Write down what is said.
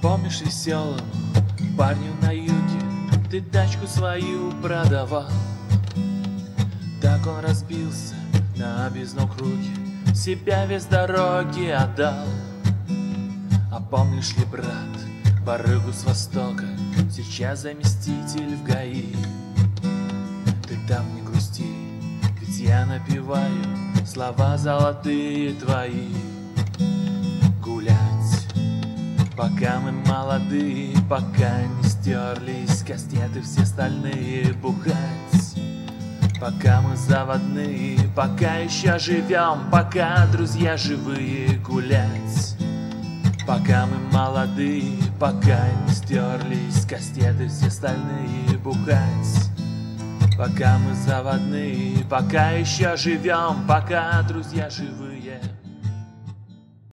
Помнишь веселому парню на юге ты тачку свою продавал? Так он разбился на объездном круге, себя весь дороги отдал. А помнишь ли, брат, барыгу с востока, сейчас заместитель в ГАИ? Ты там не грусти, ведь я напеваю слова золотые твои. Гулять, пока мы молодые, пока не стерлись кастеты все стальные. Бухать, пока мы заводные, пока еще живем, пока друзья живые. Гулять, пока мы молодые, пока не стерлись кастеты все стальные. Бухать, пока мы заводные, пока еще живем, пока друзья живые.